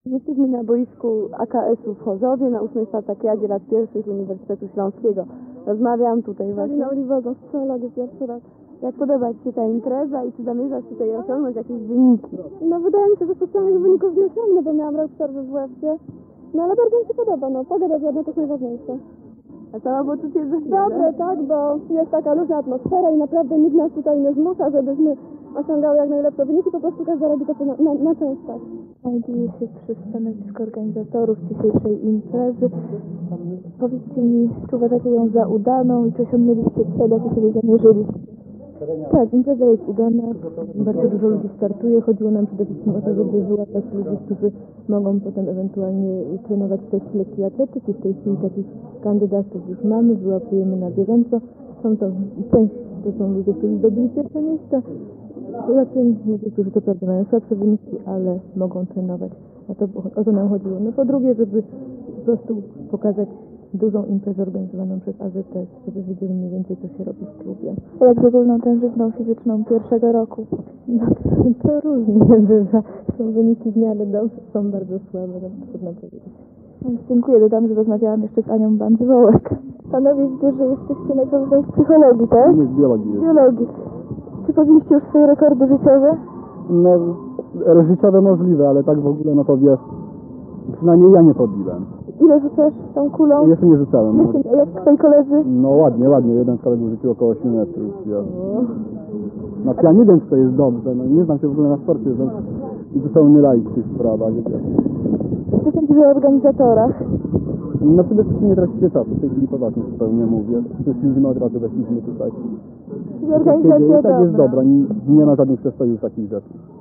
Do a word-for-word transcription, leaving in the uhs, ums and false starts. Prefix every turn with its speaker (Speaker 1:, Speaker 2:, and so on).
Speaker 1: Jesteśmy na boisku A K S-u w Chorzowie na ósmej Spartakiadzie lat pierwszych Uniwersytetu Śląskiego. Rozmawiam tutaj właśnie.
Speaker 2: Na Oliwego, strzelanie pierwszy raz.
Speaker 1: Jak podoba Ci się ta impreza i czy zamierzasz tutaj osiągnąć jakieś wyniki?
Speaker 2: No wydaje mi się, że specjalnych wyników nie osiągnę, bo miałam rok przerwy w łebcie. No ale bardzo mi się podoba, no pogoda ładna to jest najważniejsze.
Speaker 1: A sama poczucie że
Speaker 2: Dobre, tak, bo jest taka luźna atmosfera i naprawdę nikt nas tutaj nie zmusza, żebyśmy osiągały jak najlepsze wyniki, po prostu każda robi to na, na, na częstach.
Speaker 3: Znajduję się przy stanowisku organizatorów dzisiejszej imprezy. Powiedzcie mi, czy uważacie ją za udaną i czy osiągnęliście cel, jaki sobie zamierzyliście? Tak, impreza jest udana, bardzo dużo ludzi startuje. Chodziło nam przede wszystkim o to, żeby wyłapać ludzi, którzy mogą potem ewentualnie trenować też lekkiej atletyki. W tej chwili takich kandydatów już mamy, wyłapujemy na bieżąco. Są to, część to są ludzie, którzy zdobyli pierwsze miejsca. Poza tym ludzie, którzy to prawda mają słabsze wyniki, ale mogą trenować. A to, o to nam chodziło. No po drugie, żeby po prostu pokazać dużą imprezę organizowaną przez A Z S, żeby wiedzieli mniej więcej, co się robi w klubie.
Speaker 2: A jak z ogólną tężyzną fizyczną pierwszego roku?
Speaker 3: No to, to różnie bywa. Są wyniki w miarę dobrze, są bardzo słabe, no trudno powiedzieć.
Speaker 2: Dziękuję, dodam, że rozmawiałam jeszcze z Anią Bandwołek. Panowie, widzę, że jesteście najpewniej z psychologii, tak?
Speaker 4: Nie, z biologii jest.
Speaker 2: Biologii. Czy pobiliście już swoje rekordy życiowe?
Speaker 4: No, życiowe możliwe, ale tak w ogóle, no to wiesz, przynajmniej ja nie podbiłem.
Speaker 2: Ile rzucasz tą kulą?
Speaker 4: Jeszcze nie rzucałem. No,
Speaker 2: Jeszcze, jak twoi koledzy?
Speaker 4: no ładnie, ładnie, jeden z kolegów rzucił około ośmiu metrów. Ja. No ja nie wiem, czy to jest dobrze, no nie znam się w ogóle na sporcie, więc zupełnie laik w tych sprawach, wiecie.
Speaker 2: Co sądzisz o organizatorach?
Speaker 4: No przede wszystkim nie tracicie czasu, w tej chwili poważnie zupełnie mówię. Przyszliśmy od razu, weszliśmy tutaj.
Speaker 2: Czyli organizacja
Speaker 4: Tak jest
Speaker 2: dobra.
Speaker 4: dobra, nie, nie ma żadnych przestojów takich rzeczy.